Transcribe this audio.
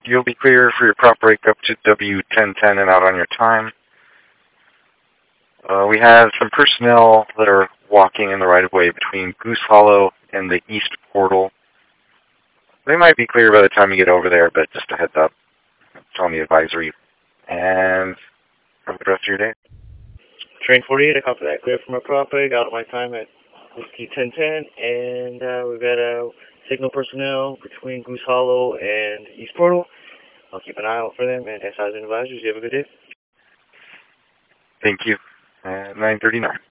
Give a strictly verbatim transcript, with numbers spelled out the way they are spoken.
You'll be clear for your prop break up to W ten ten and out on your time. Uh, we have some personnel that are walking in the right-of-way between Goose Hollow and the east portal. They might be clear by the time you get over there, but just a heads up. It's on the advisory. And have a good rest of your day. Train forty-eight, I copy that. Clear from our prop break, out of my time at Whiskey ten ten, and uh, we've got a uh, signal personnel between Goose Hollow and East Portal. I'll keep an eye out for them, and as advisors, you have a good day. Thank you. Uh, nine thirty-nine.